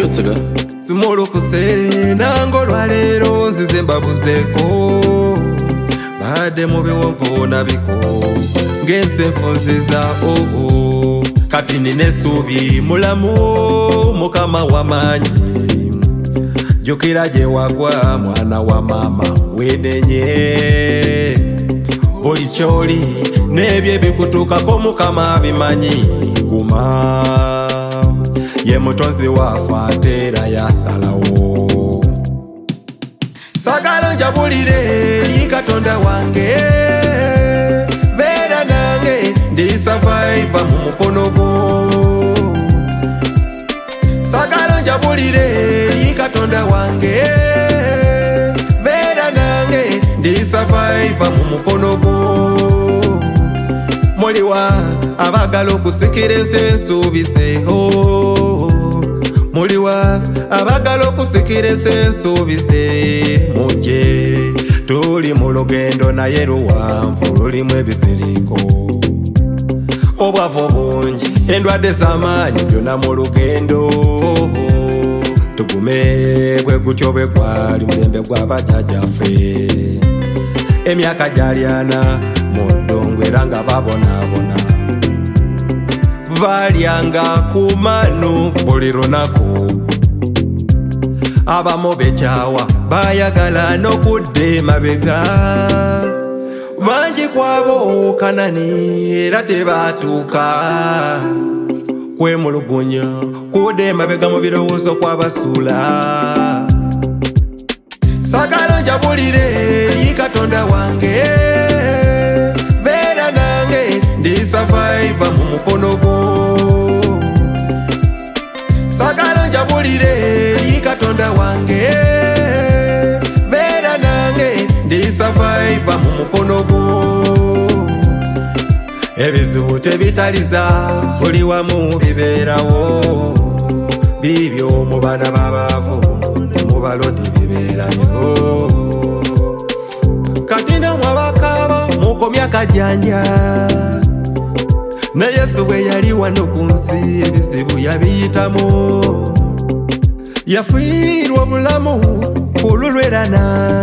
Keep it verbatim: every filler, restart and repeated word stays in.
yotsega simulukuse nango lwalero nzize mbabuzeko bade mu biwonvu nabiko ngenze nfunziza oho kati nine subi mulamu mukama wamanyi jukira je wagwa mwana wa mama wedenye buli choli nebye bikutukako mukama bimanyi guma ye mutonzi wafa atera yasalawo sagala njabulire yikatonda wange bera nange ndi survive mu mukono gwo sagala njabulire yikatonda wange bera nange ndi survive mu mukono gwo muliwa abagala okusikira ensensu biseho muliwa abagala okusikira ensensu bise muje tuli mu lugendo naye luwanvu lulimu ebisiriko obwavu bungi endwadde z'amaanyi byonna mu lugendo tugume bwe gutyo bwe gwali mulembe gw'abajjajjaffe emyaka gy'alyana muddongo era nga babonaabona balyanga ku manu buli lunaku abamu bekyawa bayagala n'okudda emabega bangi kwabo kanani era tebaatuuka kwemulugunya kudda emabega mu birowoozo kw'abasuula sagala njabulire yikatonda wange bera nange ndi survive mu mukono gwo sagala njabulire yikatonda wange bera nange ndi survive mu mukono gwo ebizibu tebitaliza buli wamu bibeerawo bibyo mu baana b'abaavu ne mu balonde bibeerayo kati namwe abakaaba mukomya akajjanja na Yesu bwe yali wano ku nsi ebizibu yabiyitamu yafiirwa obulamu kululwerana